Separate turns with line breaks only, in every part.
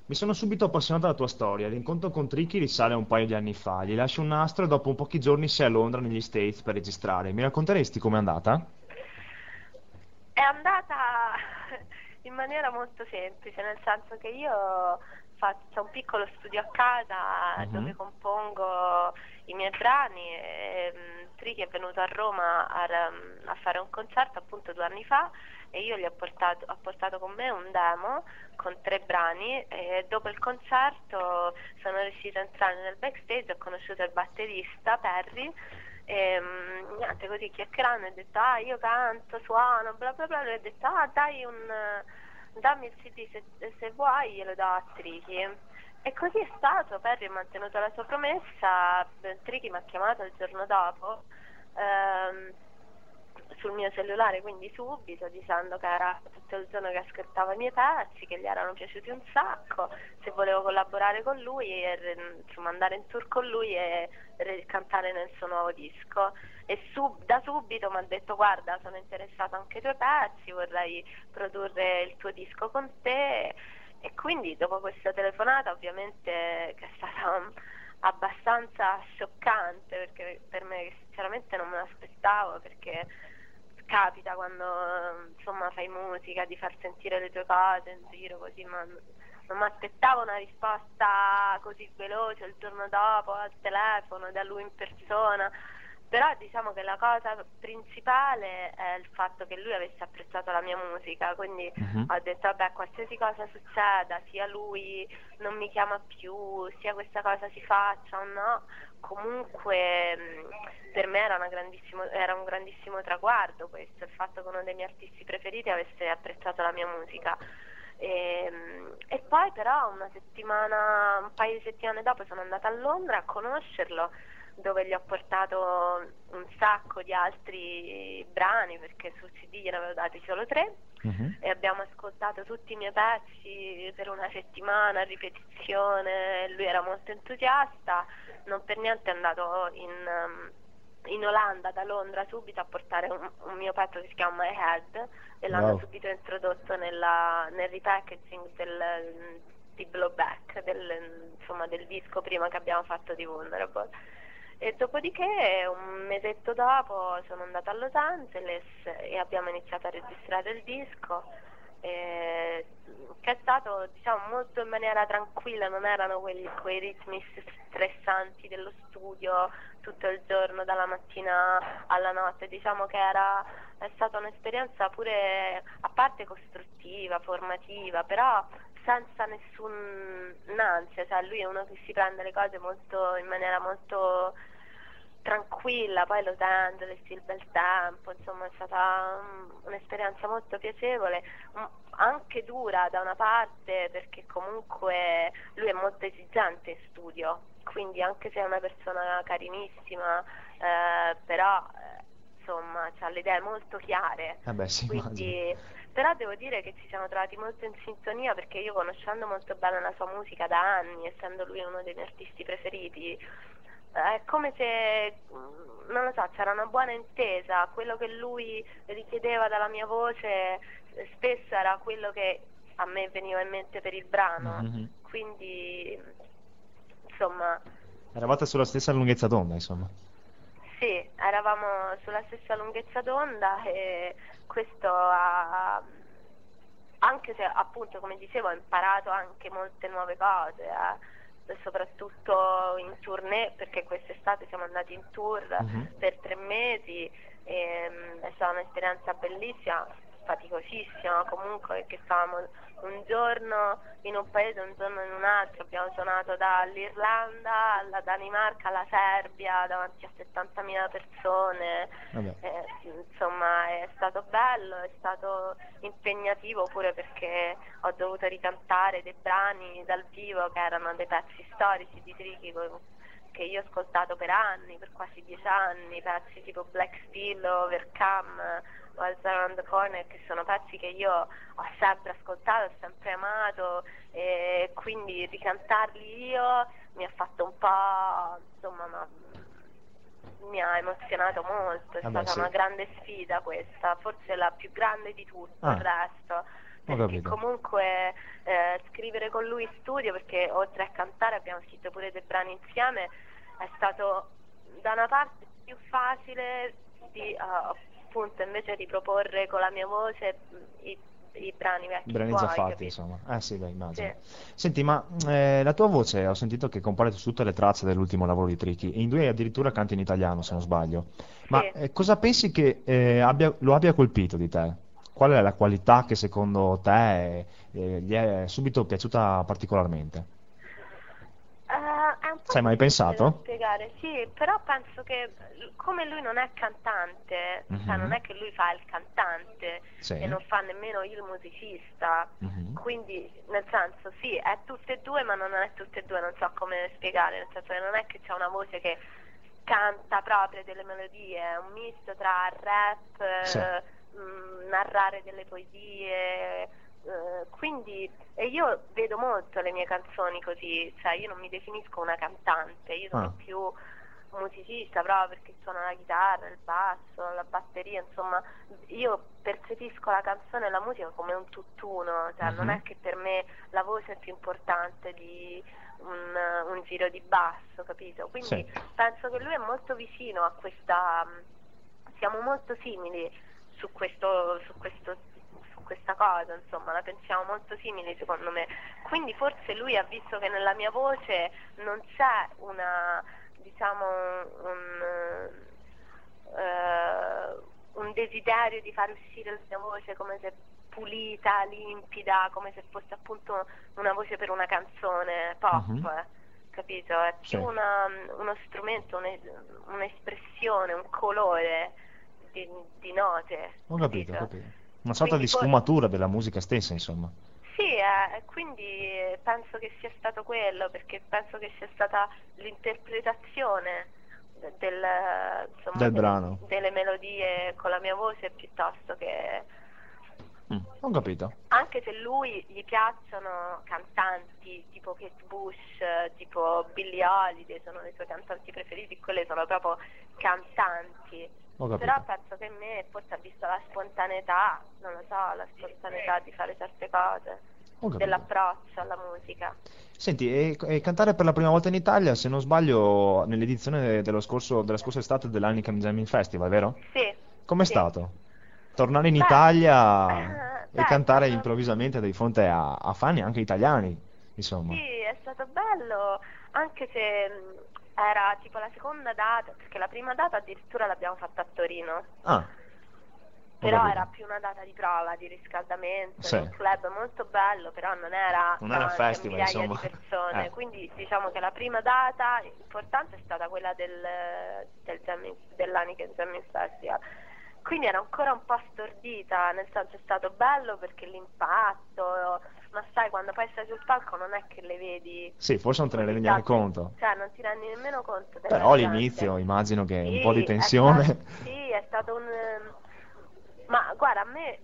Mi sono subito appassionato alla tua storia. L'incontro con Tricky risale a un paio di anni fa. Gli lasci un nastro e dopo pochi giorni sei a Londra, negli States, per registrare. Mi racconteresti com'è andata?
È andata in maniera molto semplice, nel senso che io faccio un piccolo studio a casa dove
Mhm.
compongo i miei brani e Tricky è venuto a Roma a fare un concerto appunto 2 anni fa e io ho portato con me un demo con 3 brani e dopo il concerto sono riuscita a entrare nel backstage, ho conosciuto il batterista Perry e niente, così chiacchierando ho detto ah io canto, suono, bla bla bla, lui ha detto ah dai dammi il CD se vuoi, glielo do a Tricky. E così è stato, Perry ha mantenuto la sua promessa, Tricky mi ha chiamato il giorno dopo ehm, sul mio cellulare, quindi subito, dicendo che era tutto il giorno che ascoltava i miei pezzi, che gli erano piaciuti un sacco, se volevo collaborare con lui e insomma andare in tour con lui e cantare nel suo nuovo disco. E da subito mi ha detto guarda sono interessato anche ai tuoi pezzi, vorrei produrre il tuo disco con te e quindi dopo questa telefonata ovviamente che è stata abbastanza scioccante perché per me sinceramente non me l'aspettavo perché capita quando insomma fai musica di far sentire le tue cose in giro così ma non mi aspettavo una risposta così veloce il giorno dopo al telefono da lui in persona, però diciamo che la cosa principale è il fatto che lui avesse apprezzato la mia musica, quindi
Mhm.
ho detto vabbè qualsiasi cosa succeda, sia lui non mi chiama più, sia questa cosa si faccia o no, comunque per me era un grandissimo traguardo questo, il fatto che uno dei miei artisti preferiti avesse apprezzato la mia musica. E poi però un paio di settimane dopo sono andata a Londra a conoscerlo, dove gli ho portato un sacco di altri brani perché sul CD gliene avevo dati solo 3
Mhm.
e abbiamo ascoltato tutti i miei pezzi per una settimana a ripetizione, lui era molto entusiasta, non per niente è andato in Olanda da Londra subito a portare un mio pezzo che si chiama My Head e l'hanno
Wow.
subito introdotto nel repackaging di Blowback, insomma, del disco prima che abbiamo fatto di Vulnerable. E dopodiché, un mesetto dopo, sono andata a Los Angeles e abbiamo iniziato a registrare il disco, eh, che è stato, diciamo, molto in maniera tranquilla, non erano quei ritmi stressanti dello studio tutto il giorno, dalla mattina alla notte, diciamo che è stata un'esperienza pure a parte costruttiva, formativa, però senza nessun'ansia, cioè lui è uno che si prende le cose in maniera molto tranquilla, poi Los Angeles, il bel tempo, insomma è stata un'esperienza molto piacevole, anche dura da una parte perché comunque lui è molto esigente in studio, quindi anche se è una persona carinissima, però insomma ha le idee molto chiare,
Eh beh, sì, immagino.
quindi però devo dire che ci siamo trovati molto in sintonia perché io conoscendo molto bene la sua musica da anni, essendo lui uno dei miei artisti preferiti, è come se, non lo so, c'era una buona intesa, quello che lui richiedeva dalla mia voce spesso era quello che a me veniva in mente per il brano,
Mhm.
quindi insomma
Eravate sulla stessa lunghezza d'onda, insomma.
sì, eravamo sulla stessa lunghezza d'onda e questo anche se appunto come dicevo ho imparato anche molte nuove cose, soprattutto in tournée perché quest'estate siamo andati in tour
Mhm.
per 3 mesi e è stata un'esperienza bellissima, faticosissima comunque perché stavamo un giorno in un paese, un giorno in un altro, abbiamo suonato dall'Irlanda alla Danimarca alla Serbia davanti a 70.000 persone,
Vabbè.
insomma è stato bello, è stato impegnativo pure perché ho dovuto ricantare dei brani dal vivo che erano dei pezzi storici di Tricky che io ho ascoltato per anni, per quasi 10 anni, pezzi tipo Black Steel, Overcome, What's Around the Corner, che sono pezzi che io ho sempre ascoltato, ho sempre amato e quindi ricantarli io mi ha fatto un po', insomma, mi ha emozionato molto, è
Vabbè,
stata una
sì.
grande sfida questa, forse la più grande di tutto il
Ah,
resto,
Ho
perché
capito.
comunque scrivere con lui in studio, perché oltre a cantare abbiamo scritto pure dei brani insieme, è stato da una parte più facile di appunto invece riproporre con la mia voce i brani
I
vecchi
brani già
suoi,
fatti,
capito?
insomma. Eh sì, beh,
Sì,
immagino. Senti, ma la tua voce, ho sentito che compare su tutte le tracce dell'ultimo lavoro di Tricky, e in due addirittura canti in italiano, se non sbaglio. Ma
sì.
cosa pensi che lo abbia colpito di te? Qual è la qualità che secondo te gli è subito piaciuta particolarmente?
È un po'
Ci hai mai
difficile da
pensato?
spiegare, sì, però penso che come lui non è cantante, cioè non
Mhm.
è che lui fa il cantante e
Sì.
non fa nemmeno il musicista,
Mhm.
quindi nel senso sì, è tutte e due, ma non è tutte e due, non so come spiegare, nel senso che non è che c'è una voce che canta proprio delle melodie, è un misto tra rap,
Sì.
narrare delle poesie, quindi e io vedo molto le mie canzoni così, cioè io non mi definisco una cantante, io sono
Ah.
più musicista proprio perché suono la chitarra, il basso, la batteria, insomma, io percepisco la canzone e la musica come un tutt'uno, cioè non
Mhm.
è che per me la voce è più importante di un giro di basso, capito?
Sì.
Quindi penso che lui è molto vicino a questa, siamo molto simili su questa cosa, insomma, la pensiamo molto simili secondo me. Quindi forse lui ha visto che nella mia voce non c'è una, diciamo, un desiderio di far uscire la mia voce come se pulita, limpida, come se fosse appunto una voce per una canzone pop,
Mhm.
capito? È più
Sì.
uno strumento, un'espressione, un colore di note,
Ho capito, ho
capito?
capito. Una sorta di
Quindi
sfumatura della musica stessa, insomma.
sì, quindi penso che sia stato quello, perché penso che sia stata l'interpretazione insomma,
Del brano.
delle melodie con la mia voce piuttosto che
Ho capito.
anche se lui gli piacciono cantanti tipo Kate Bush, tipo Billie Holiday, sono i suoi cantanti preferiti, quelle sono proprio cantanti.
Ho
Però
capito.
penso che in me forse ha visto la spontaneità, non lo so, la spontaneità di fare certe cose,
Ho capito.
dell'approccio alla musica.
Senti, e cantare per la prima volta in Italia, se non sbaglio, nell'edizione della scorsa estate dell'Heineken Jamming Festival, vero?
Sì,
Com'è
sì.
stato? Tornare in
Beh,
Italia e
beh, è
cantare
stato
improvvisamente di fronte a fan anche italiani,
sì,
insomma.
è stato bello, anche se era tipo la seconda data, perché la prima data addirittura l'abbiamo fatta a Torino,
Ah, ho
però
capito.
era più una data di prova, di riscaldamento, in
Sì,
un club molto bello, però non era
non era un
davanti a
festival,
migliaia di
insomma.
persone, quindi diciamo che la prima data importante è stata quella dell'Heineken Jamming Festival. Quindi ero ancora un po' stordita, nel senso è stato bello perché l'impatto, ma sai, quando poi stai sul palco non è che le vedi
Sì, forse non te ne
così
rendi neanche
tanto,
conto.
cioè non ti rendi nemmeno conto della
Però
gente.
all'inizio immagino che un po' di
Sì,
tensione.
sì, è stato un... Ma guarda, a me,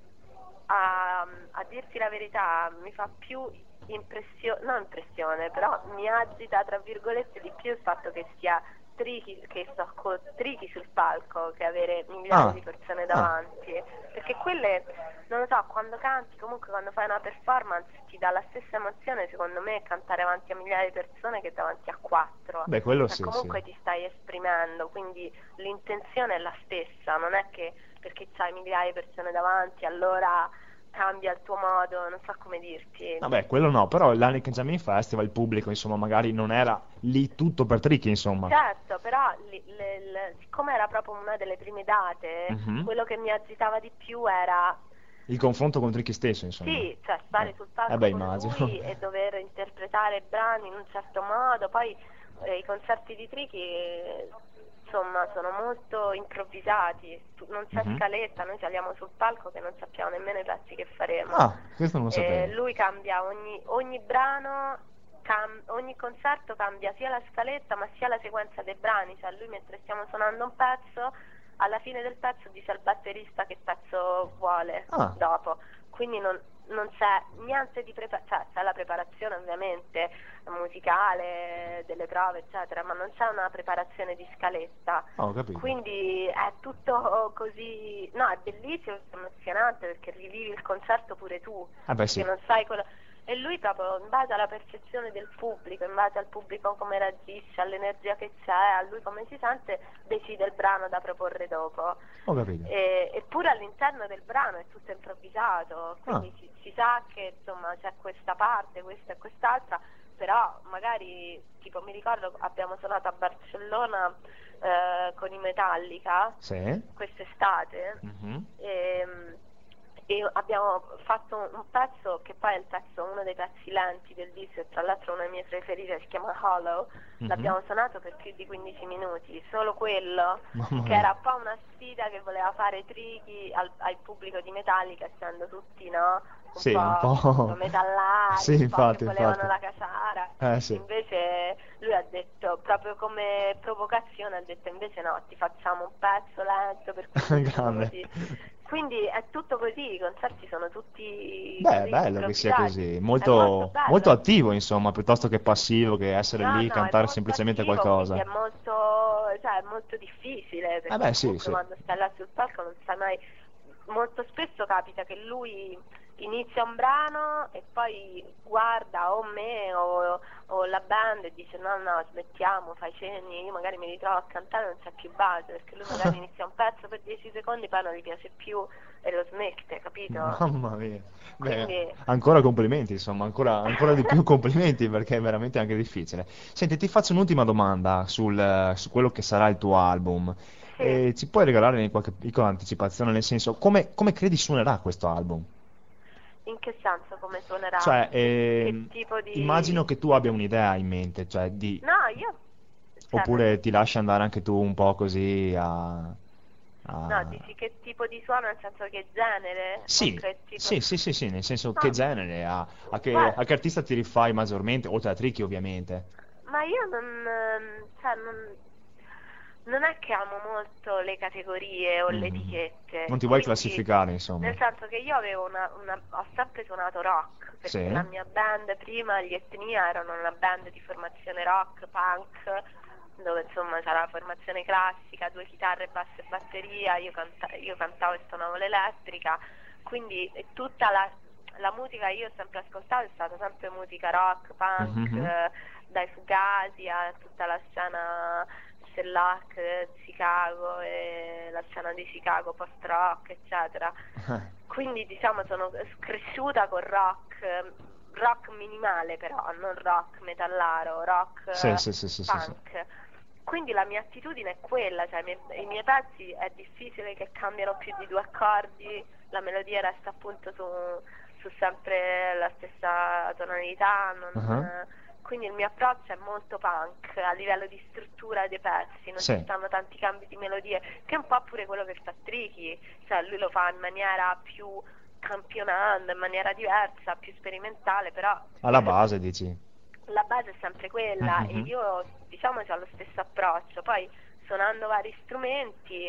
a dirti la verità, mi fa più impressione, non impressione, però mi agita, tra virgolette, di più il fatto che sia Tricky, che sto con Tricky sul palco, che avere migliaia
Ah,
di persone
ah,
davanti. Perché quelle, non lo so, quando canti, comunque quando fai una performance, ti dà la stessa emozione, secondo me, cantare davanti a migliaia di persone che davanti a quattro.
beh, quello
Cioè,
sì, sì.
comunque ti stai esprimendo, quindi l'intenzione è la stessa, non è che perché c'hai migliaia di persone davanti, allora cambia il tuo modo, non so come dirti.
Vabbè, quello no, però l'Heineken Jamming Festival, il pubblico, insomma, magari non era lì tutto per Tricky, insomma.
Certo, però siccome era proprio una delle prime date,
Mhm.
quello che mi agitava di più era
Il confronto con Tricky stesso, insomma.
sì, cioè stare sul palco
Beh,
con
immagino.
lui e dover interpretare i brani in un certo modo, poi i concerti di Tricky insomma sono molto improvvisati, non c'è
Mhm.
scaletta, noi saliamo sul palco che non sappiamo nemmeno i pezzi che faremo.
Ah, questo non lo sapevo.
Lui cambia ogni brano, ogni concerto cambia sia la scaletta ma sia la sequenza dei brani, cioè lui mentre stiamo suonando un pezzo, alla fine del pezzo dice al batterista che pezzo vuole
Ah,
dopo, quindi non c'è niente di cioè c'è la preparazione ovviamente musicale, delle prove eccetera, ma non c'è una preparazione di scaletta,
Ho capito.
quindi è tutto così, no, è bellissimo, è emozionante perché rivivi il concerto pure tu,
Beh
perché
sì.
non sai quello. E lui proprio in base alla percezione del pubblico, in base al pubblico come reagisce, all'energia che c'è, a lui come si sente, decide il brano da proporre dopo.
Ho capito.
Eppure all'interno del brano è tutto improvvisato,
Ah,
quindi si sa che insomma c'è questa parte, questa e quest'altra, però magari tipo mi ricordo abbiamo suonato a Barcellona con i Metallica
sì.
quest'estate
Mhm.
e abbiamo fatto un pezzo che poi è il pezzo, uno dei pezzi lenti del disco e tra l'altro uno dei miei preferiti, si chiama Hollow.
Mhm.
L'abbiamo suonato per più di 15 minuti, solo quello,
Mamma
che
mia.
era un po' una sfida che voleva fare Tricky al pubblico di Metallica, essendo tutti, no? Un
Sì, un
po'
po'.
metallari,
Sì,
un po' che
infatti,
volevano
infatti.
la caciara.
Sì.
Invece lui ha detto, proprio come provocazione, ha detto invece no, ti facciamo un pezzo lento per 15
Grande.
minuti. Quindi è tutto così, i concerti sono tutti
Beh, è
così
bello che sia
improvvisati.
così,
È molto
molto, molto
bello.
attivo, insomma, piuttosto che passivo, che essere
No,
lì,
no, è
cantare
molto
semplicemente
attivo, quindi
qualcosa.
è molto, cioè, è molto difficile, perché
Beh, sì,
comunque
sì.
quando stai là sul palco non sai mai. Molto spesso capita che lui inizia un brano e poi guarda o me o la band e dice no, no, smettiamo, fai cenni, io magari mi ritrovo a cantare e non c'è più base, perché lui magari inizia un pezzo per 10 secondi, poi non gli piace più e lo smette, capito?
Mamma mia. Beh,
Quindi
ancora complimenti, insomma, ancora di più complimenti perché è veramente anche difficile. Senti, ti faccio un'ultima domanda su quello che sarà il tuo album.
sì,
Ci puoi regalare qualche piccola anticipazione, nel senso, come credi suonerà questo album?
in che senso come suonerà?
Cioè,
Che tipo
immagino
di.
che tu abbia un'idea in mente, cioè
No, io, cioè,
oppure ti lasci andare anche tu un po' così
no,
a...
dici che tipo di suono, nel senso che genere o
Sì,
che tipo.
sì, sì, sì, sì, nel senso che
No,
genere,
guarda,
a che artista ti rifai maggiormente, oltre a Tricky ovviamente.
ma io non è che amo molto le categorie o le
Mhm. Non
etichette,
ti vuoi
quindi
classificare, insomma.
nel senso che io avevo ho sempre suonato rock, perché
Sì?
la mia band prima, gli Etnia, erano una band di formazione rock, punk, dove insomma c'era la formazione classica, due chitarre, basso e batteria, io cantavo e suonavo l'elettrica, quindi tutta la musica che io ho sempre ascoltato è stata sempre musica rock, punk,
Mhm.
dai Fugazi a tutta la scena Shellac, Chicago e la scena di Chicago post-rock, eccetera. Quindi diciamo sono cresciuta con rock, rock minimale però, non rock metallaro, rock
Sì, sì, sì, sì, sì, sì.
punk. Quindi la mia attitudine è quella, cioè i miei pezzi è difficile che cambiano più di due accordi, la melodia resta appunto su sempre la stessa tonalità,
Ah,
quindi il mio approccio è molto punk a livello di struttura dei pezzi, non ci
sì,
stanno tanti cambi di melodie, che è un po' pure quello che fa Tricky, cioè lui lo fa in maniera più campionando, in maniera diversa, più sperimentale, però
alla base dici.
la base è sempre quella e
Mhm.
io diciamo ho lo stesso approccio, poi suonando vari strumenti,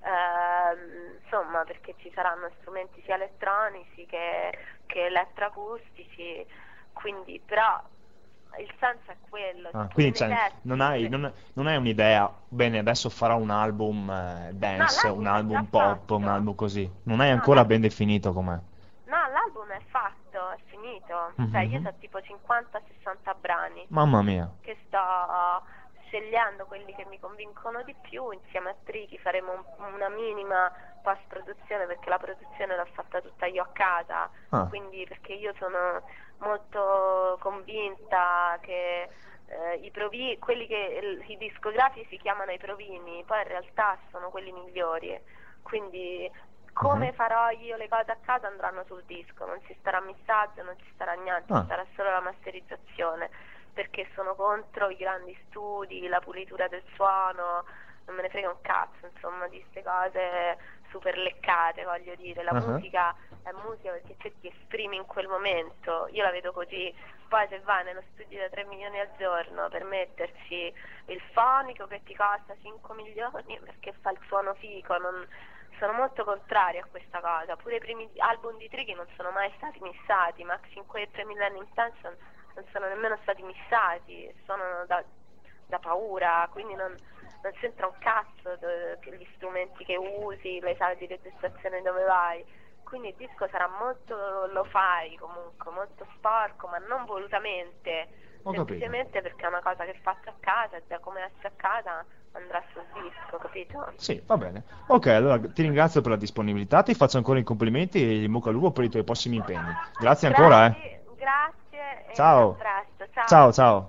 insomma perché ci saranno strumenti sia elettronici che elettroacustici, quindi però il senso è quello, cioè pure
Quindi
nei
cioè,
testi, pure.
non hai un'idea, bene, adesso farò un album
No,
dance, un
l'album è già
album pop, un
fatto.
album così. Non hai
No,
ancora ben definito com'è.
no, l'album è fatto, è finito. Cioè io
Mhm.
ho tipo 50-60 brani
Mamma mia.
che sto scegliendo quelli che mi convincono di più. Insieme a Tricky faremo una minima post-produzione perché la produzione l'ho fatta tutta io a casa.
Ah,
Quindi perché io sono molto convinta che quelli che i discografi si chiamano i provini, poi in realtà sono quelli migliori. Quindi
mhm.
come farò io le cose a casa andranno sul disco, non ci starà missaggio, non ci starà niente, ci
Ah,
sarà solo la masterizzazione, perché sono contro i grandi studi, la pulitura del suono, non me ne frega un cazzo, insomma, di queste cose super leccate, voglio dire, la
ah.
musica è musica perché te ti esprimi in quel momento, io la vedo così, poi se vai nello studio da 3 milioni al giorno per metterci il fonico che ti costa 5 milioni perché fa il suono fico, sono molto contraria a questa cosa. Pure i primi album di Tricky non sono mai stati missati, Maxine Quay e 3 Millennium Tension non sono nemmeno stati missati, sono da paura, quindi non c'entra un cazzo gli strumenti che usi, le sale di registrazione dove vai. Quindi il disco sarà molto lo-fi, comunque molto sporco, ma non volutamente,
Ho capito.
semplicemente perché è una cosa che faccio a casa e da come esce a casa andrà sul disco, capito?
Sì, va bene. Ok, allora ti ringrazio per la disponibilità, ti faccio ancora i complimenti e in bocca al lupo per i tuoi prossimi impegni. Grazie ancora, eh.
Grazie e a
Ciao.
presto, ciao.
Ciao, ciao.